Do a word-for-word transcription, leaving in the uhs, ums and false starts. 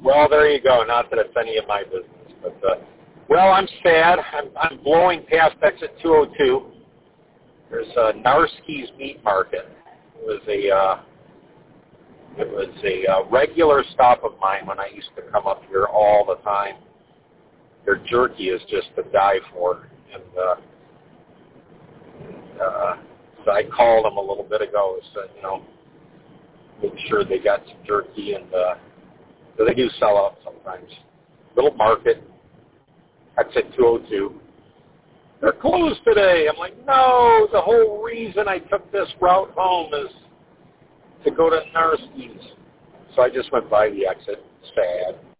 Well, there you go. Not that it's any of my business, but uh, well, I'm sad. I'm, I'm blowing past exit two oh two. There's a Narski's Meat Market. It was a uh, it was a uh, regular stop of mine when I used to come up here all the time. Their jerky is just to die for, and uh, uh, so I called them a little bit ago. Said, you know, make sure they got some jerky, and uh, so they do sell out sometimes. Little market, exit two oh two. They're closed today. I'm like, no, the whole reason I took this route home is to go to Narski's. So I just went by the exit, sad.